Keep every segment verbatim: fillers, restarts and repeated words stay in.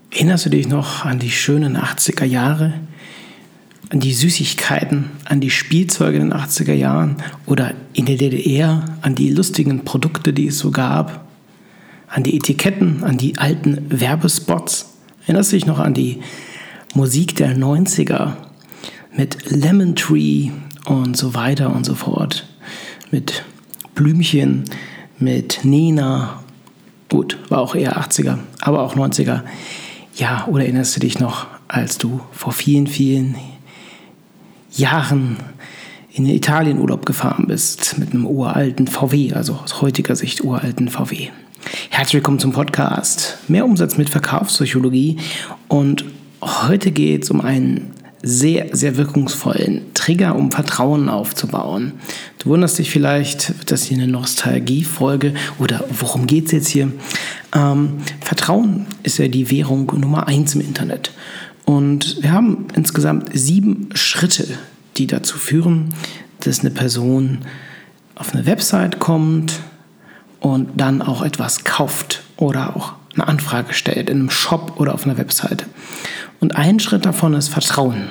Erinnerst du dich noch an die schönen achtziger Jahre? An die Süßigkeiten, an die Spielzeuge in den achtziger Jahren oder in der D D R, an die lustigen Produkte, die es so gab, an die Etiketten, an die alten Werbespots? Erinnerst du dich noch an die Musik der neunziger mit Lemon Tree und so weiter und so fort, mit Blümchen, mit Nena, gut, war auch eher achtziger, aber auch neunziger. Ja, oder erinnerst du dich noch, als du vor vielen, vielen Jahren in den Italienurlaub gefahren bist mit einem uralten V W, also aus heutiger Sicht uralten V W. Herzlich willkommen zum Podcast Mehr Umsatz mit Verkaufspsychologie, und heute geht es um einen sehr, sehr wirkungsvollen Trigger, um Vertrauen aufzubauen. Du wunderst dich vielleicht, wird das hier eine Nostalgie-Folge oder worum geht es jetzt hier? Ähm, Vertrauen ist ja die Währung Nummer eins im Internet. Und wir haben insgesamt sieben Schritte, die dazu führen, dass eine Person auf eine Website kommt und dann auch etwas kauft oder auch eine Anfrage stellt in einem Shop oder auf einer Webseite. Und ein Schritt davon ist Vertrauen.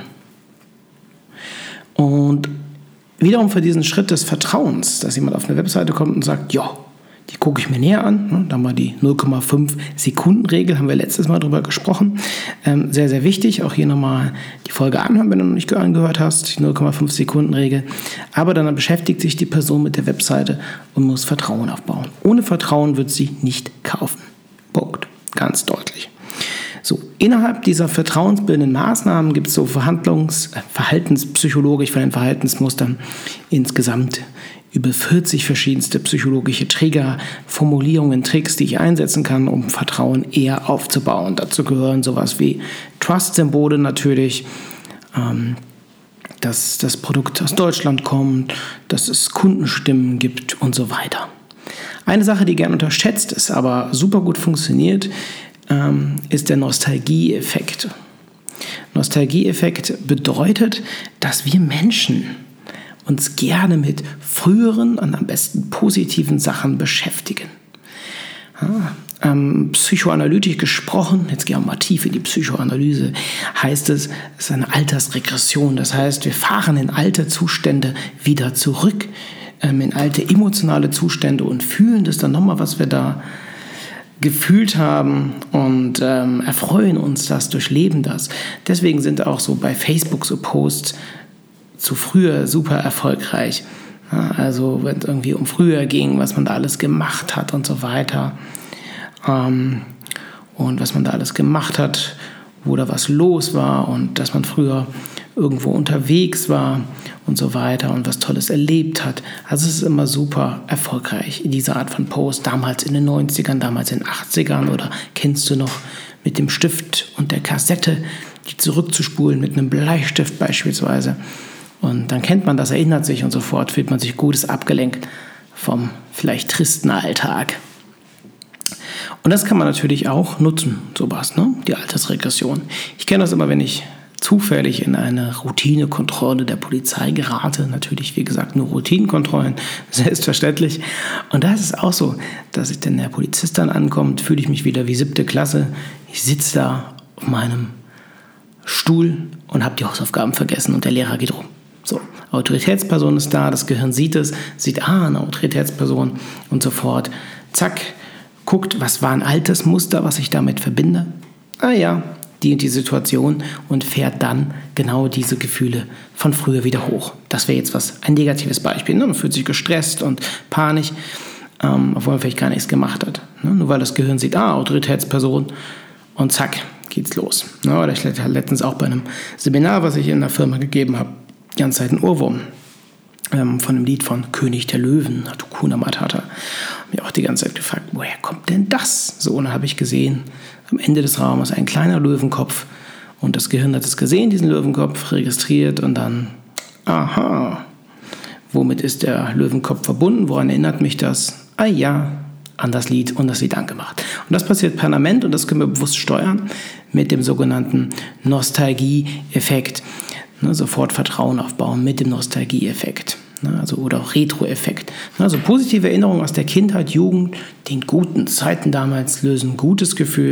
Und wiederum für diesen Schritt des Vertrauens, dass jemand auf eine Webseite kommt und sagt, ja, die gucke ich mir näher an. Da haben wir die null Komma fünf Sekunden Regel, haben wir letztes Mal drüber gesprochen. Ähm, sehr, sehr wichtig. Auch hier nochmal die Folge anhören, wenn du noch nicht angehört hast, die null Komma fünf Sekunden Regel. Aber dann beschäftigt sich die Person mit der Webseite und muss Vertrauen aufbauen. Ohne Vertrauen wird sie nicht kaufen. Punkt. Ganz deutlich. So, innerhalb dieser vertrauensbildenden Maßnahmen gibt es so Verhandlungs-, äh, verhaltenspsychologisch von den Verhaltensmustern insgesamt über vierzig verschiedenste psychologische Trigger, Formulierungen, Tricks, die ich einsetzen kann, um Vertrauen eher aufzubauen. Dazu gehören sowas wie Trust-Symbole natürlich, ähm, dass das Produkt aus Deutschland kommt, dass es Kundenstimmen gibt und so weiter. Eine Sache, die gern unterschätzt ist, aber super gut funktioniert, ähm, ist der Nostalgie-Effekt. Nostalgie-Effekt bedeutet, dass wir Menschen uns gerne mit früheren und am besten positiven Sachen beschäftigen. Ja, ähm, psychoanalytisch gesprochen, jetzt gehen wir mal tief in die Psychoanalyse, heißt es, es ist eine Altersregression. Das heißt, wir fahren in alte Zustände wieder zurück, ähm, in alte emotionale Zustände und fühlen das dann nochmal, was wir da gefühlt haben, und ähm, erfreuen uns das, durchleben das. Deswegen sind auch so bei Facebook so Posts zu früher super erfolgreich. Ja, also wenn es irgendwie um früher ging, was man da alles gemacht hat und so weiter. Ähm, und was man da alles gemacht hat, wo da was los war und dass man früher irgendwo unterwegs war und so weiter und was Tolles erlebt hat. Also es ist immer super erfolgreich, in dieser Art von Post, damals in den neunzigern, damals in den achtzigern, oder kennst du noch mit dem Stift und der Kassette, die zurückzuspulen mit einem Bleistift beispielsweise. Und dann kennt man das, erinnert sich und sofort fühlt man sich Gutes abgelenkt vom vielleicht tristen Alltag. Und das kann man natürlich auch nutzen, sowas, ne? Die Altersregression. Ich kenne das immer, wenn ich zufällig in eine Routinekontrolle der Polizei gerate. Natürlich, wie gesagt, nur Routinekontrollen, selbstverständlich. Und da ist es auch so, dass ich, wenn der Polizist dann ankommt, fühle ich mich wieder wie siebte Klasse. Ich sitze da auf meinem Stuhl und habe die Hausaufgaben vergessen und der Lehrer geht rum. So, Autoritätsperson ist da, das Gehirn sieht es, sieht, ah, eine Autoritätsperson und sofort, zack, guckt, was war ein altes Muster, was ich damit verbinde. Ah ja, die und die Situation, und fährt dann genau diese Gefühle von früher wieder hoch. Das wäre jetzt was, ein negatives Beispiel. Ne? Man fühlt sich gestresst und panisch, ähm, obwohl man vielleicht gar nichts gemacht hat. Ne? Nur weil das Gehirn sieht, ah, Autoritätsperson, und zack, geht's los. Ne? Oder ich hatte letztens auch bei einem Seminar, was ich in einer Firma gegeben habe, die ganze Zeit ein Ohrwurm ähm, von dem Lied von König der Löwen, Hakuna Matata. Mir auch die ganze Zeit gefragt, woher kommt denn das? So, und dann habe ich gesehen, am Ende des Raumes ein kleiner Löwenkopf, und das Gehirn hat es gesehen, diesen Löwenkopf, registriert, und dann, aha, womit ist der Löwenkopf verbunden? Woran erinnert mich das? Ah ja, an das Lied, und das Lied angemacht. Und das passiert permanent, und das können wir bewusst steuern mit dem sogenannten Nostalgie-Effekt. Ne, sofort Vertrauen aufbauen mit dem Nostalgie-Effekt. Ne, also, oder auch Retro-Effekt. Ne, also positive Erinnerungen aus der Kindheit, Jugend, den guten Zeiten damals lösen ein gutes Gefühl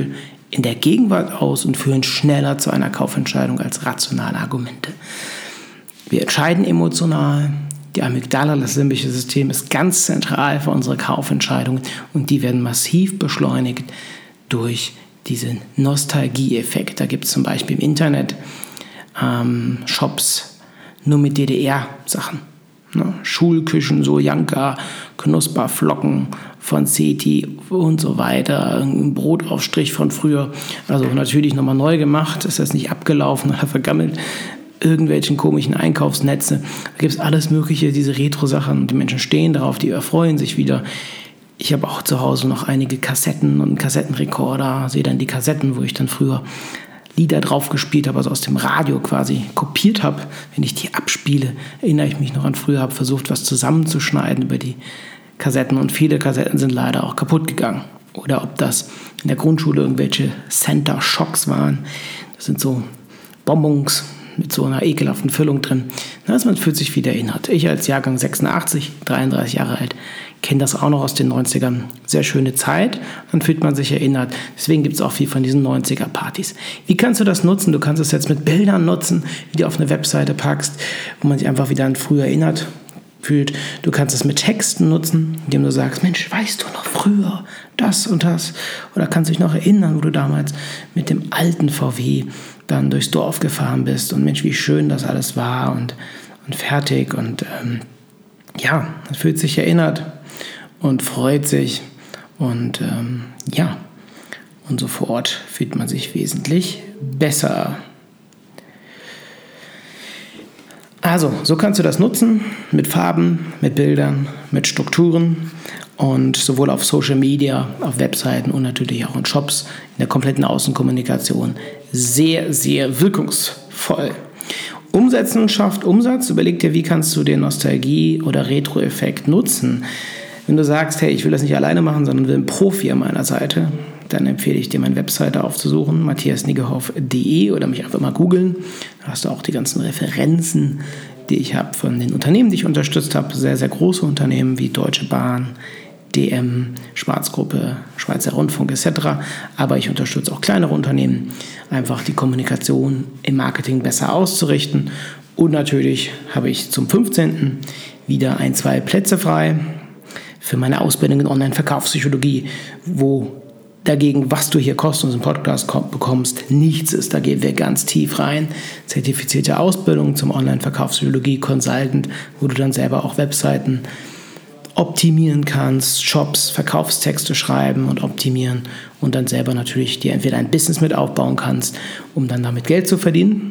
in der Gegenwart aus und führen schneller zu einer Kaufentscheidung als rationale Argumente. Wir entscheiden emotional. Die Amygdala, das limbische System, ist ganz zentral für unsere Kaufentscheidungen und die werden massiv beschleunigt durch diesen Nostalgieeffekt. Da gibt es zum Beispiel im Internet ähm, Shops nur mit D D R-Sachen. Ne? Schulküchen, so Janka, Knusperflocken von Seti und so weiter. Ein Brotaufstrich von früher. Also natürlich nochmal neu gemacht. Ist das nicht abgelaufen oder vergammelt? Irgendwelchen komischen Einkaufsnetze. Da gibt es alles Mögliche, diese Retro-Sachen. Die Menschen stehen drauf, die erfreuen sich wieder. Ich habe auch zu Hause noch einige Kassetten und einen Kassettenrekorder. Sehe dann die Kassetten, wo ich dann früher Lieder drauf gespielt habe, also aus dem Radio quasi kopiert habe. Wenn ich die abspiele, erinnere ich mich noch an früher, habe versucht, was zusammenzuschneiden über die Kassetten. Und viele Kassetten sind leider auch kaputt gegangen. Oder ob das in der Grundschule irgendwelche Center Shocks waren. Das sind so Bonbons mit so einer ekelhaften Füllung drin. Also man fühlt sich wieder erinnert. Ich als Jahrgang sechsundachtzig, dreiunddreißig Jahre alt, kenne das auch noch aus den neunzigern. Sehr schöne Zeit, dann fühlt man sich erinnert. Deswegen gibt es auch viel von diesen neunziger-Partys. Wie kannst du das nutzen? Du kannst es jetzt mit Bildern nutzen, die du auf eine Webseite packst, wo man sich einfach wieder an früher erinnert fühlt. Du kannst es mit Texten nutzen, indem du sagst, Mensch, weißt du noch früher das und das? Oder kannst dich noch erinnern, wo du damals mit dem alten V W dann durchs Dorf gefahren bist und Mensch, wie schön das alles war und, und fertig und ähm, ja, man fühlt sich erinnert und freut sich und ähm, ja, und sofort fühlt man sich wesentlich besser. Also, so kannst du das nutzen mit Farben, mit Bildern, mit Strukturen und sowohl auf Social Media, auf Webseiten und natürlich auch in Shops, in der kompletten Außenkommunikation sehr, sehr wirkungsvoll. Umsetzen und schafft Umsatz. Überleg dir, wie kannst du den Nostalgie- oder Retro-Effekt nutzen. Wenn du sagst, hey, ich will das nicht alleine machen, sondern will einen Profi an meiner Seite, dann empfehle ich dir, meine Webseite aufzusuchen, matthias niggehoff punkt de oder mich einfach mal googeln. Da hast du auch die ganzen Referenzen, die ich habe von den Unternehmen, die ich unterstützt habe. Sehr, sehr große Unternehmen wie Deutsche Bahn, D M, Schwarzgruppe, Schweizer Rundfunk et cetera. Aber ich unterstütze auch kleinere Unternehmen, einfach die Kommunikation im Marketing besser auszurichten. Und natürlich habe ich zum fünfzehnten wieder ein, zwei Plätze frei für meine Ausbildung in Online-Verkaufspsychologie, wo dagegen, was du hier kostenlos im Podcast bekommst, nichts ist. Da gehen wir ganz tief rein. Zertifizierte Ausbildung zum Online-Verkaufspsychologie-Consultant, wo du dann selber auch Webseiten optimieren kannst, Shops, Verkaufstexte schreiben und optimieren und dann selber natürlich dir entweder ein Business mit aufbauen kannst, um dann damit Geld zu verdienen,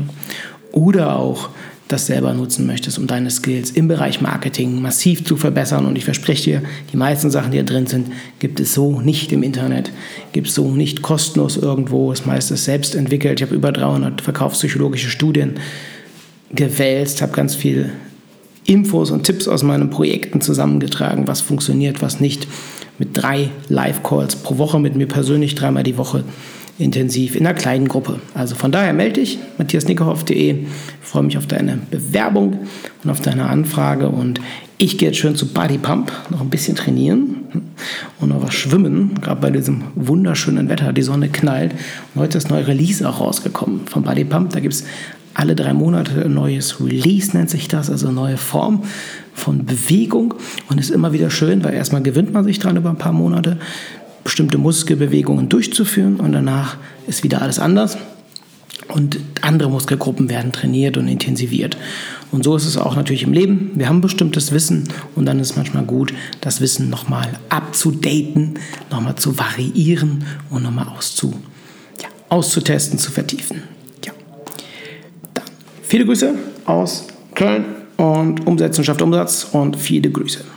oder auch das selber nutzen möchtest, um deine Skills im Bereich Marketing massiv zu verbessern. Und ich verspreche dir, die meisten Sachen, die da drin sind, gibt es so nicht im Internet, gibt es so nicht kostenlos irgendwo. Das meiste ist selbst entwickelt. Ich habe über dreihundert verkaufspsychologische Studien gewälzt, habe ganz viel Infos und Tipps aus meinen Projekten zusammengetragen, was funktioniert, was nicht, mit drei Live-Calls pro Woche mit mir persönlich, dreimal die Woche intensiv in einer kleinen Gruppe. Also von daher melde dich, matthias niggehoff punkt de. Ich freue mich auf deine Bewerbung und auf deine Anfrage und ich gehe jetzt schön zu Body Pump, noch ein bisschen trainieren und noch was schwimmen, gerade bei diesem wunderschönen Wetter, die Sonne knallt und heute ist neue Release auch rausgekommen von Body Pump. Da gibt es alle drei Monate ein neues Release, nennt sich das, also eine neue Form von Bewegung und ist immer wieder schön, weil erstmal gewöhnt man sich dran über ein paar Monate, bestimmte Muskelbewegungen durchzuführen und danach ist wieder alles anders und andere Muskelgruppen werden trainiert und intensiviert. Und so ist es auch natürlich im Leben. Wir haben bestimmtes Wissen und dann ist es manchmal gut, das Wissen nochmal abzudaten, nochmal zu variieren und nochmal auszu, ja, auszutesten, zu vertiefen. Ja. Dann viele Grüße aus Köln und Umsetzen schafft Umsatz und viele Grüße.